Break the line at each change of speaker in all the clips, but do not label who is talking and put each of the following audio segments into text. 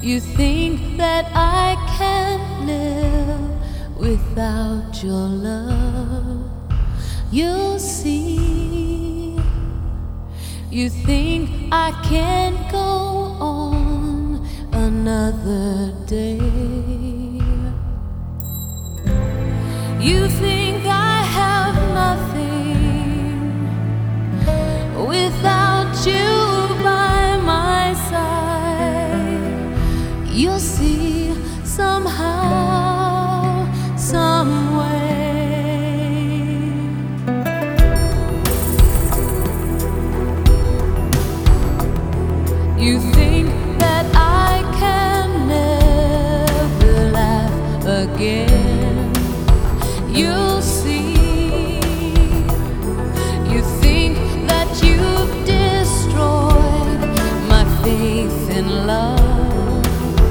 You think that I can't live without your love. You'll see. You think I can't go on another day. You think I have nothing without you by my side. You'll see somehow, some way. You think that I can never laugh again. You'll see. You think that you've destroyed my faith in love.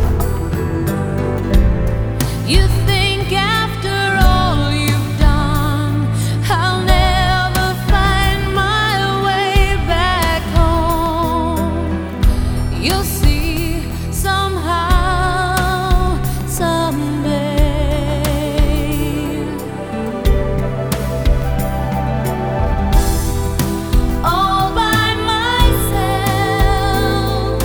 You think after all you've done, I'll never find my way back home. You'll see somehow, someday. All by myself,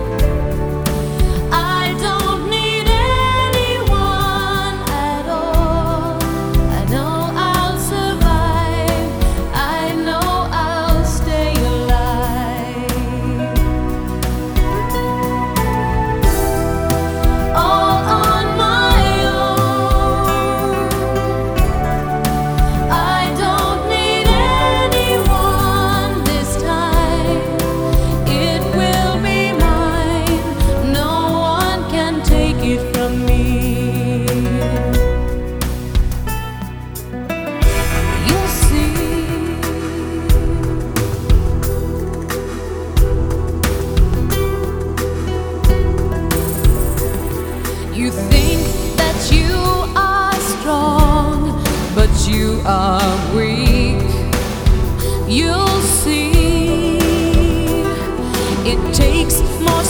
I don't need anyone at all. I know I'll survive, I know I'll stay alive. All on my own, I don't need anyone this time. It will be mine, no one can take it from me. You'll see. You think that you are strong, but you are weak. You'll see. It takes more